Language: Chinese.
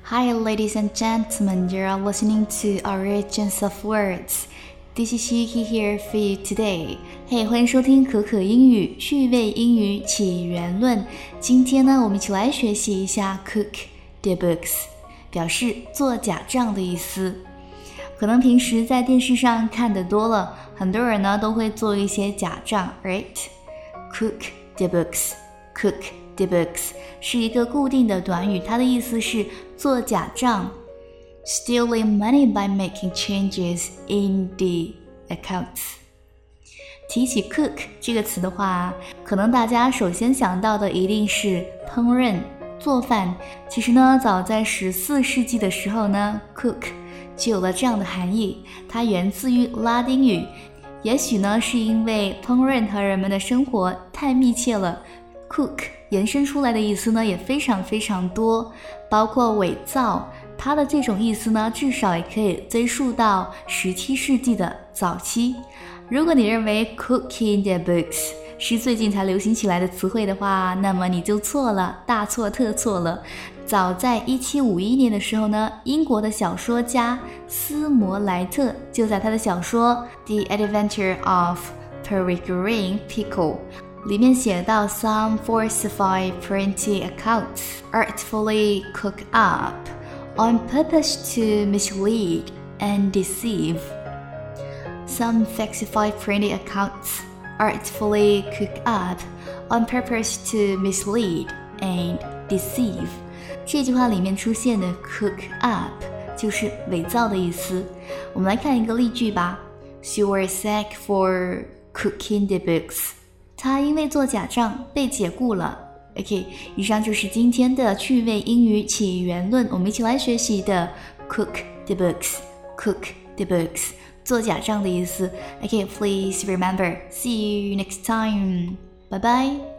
Hi, ladies and gentlemen, you're listening to Origins of Words. This is Yuki here for you today. Hey, 欢迎收听可可英语趣味英语起源论。今天呢，我们一起来学习一下 cook the books， 表示做假账的意思。可能平时在电视上看得多了，很多人呢都会做一些假账 right? Cook the books, cook the books 是一个固定的短语，它的意思是做假账 stealing money by making changes in the accounts。 提起 cook 这个词的话，可能大家首先想到的一定是烹饪做饭。其实呢，早在14世纪的时候呢， cook 就有了这样的含义，它源自于拉丁语，也许呢是因为烹饪和人们的生活太密切了， cook 延伸出来的意思呢也非常非常多，包括伪造，它的这种意思呢至少也可以追溯到17世纪的早期。如果你认为 cooking the books 是最近才流行起来的词汇的话，那么你就错了，大错特错了。早在1751年的时候呢，英国的小说家斯摩莱特就在他的小说 The Adventure of Peregrine Pickle 里面写到 Some falsified printing accounts artfully cooked up on purpose to mislead and deceive. Some falsified printing accounts artfully cooked up on purpose to mislead and deceive. 这句话里面出现的 cook up 就是伪造的意思。我们来看一个例句吧。 She was sacked for cooking the books. 她因为做假账被解雇了。 OK， 以上就是今天的趣味英语起源论，我们一起来学习的 cook the books, cook the books 做假账的意思。 OK, please remember. See you next time. Bye bye.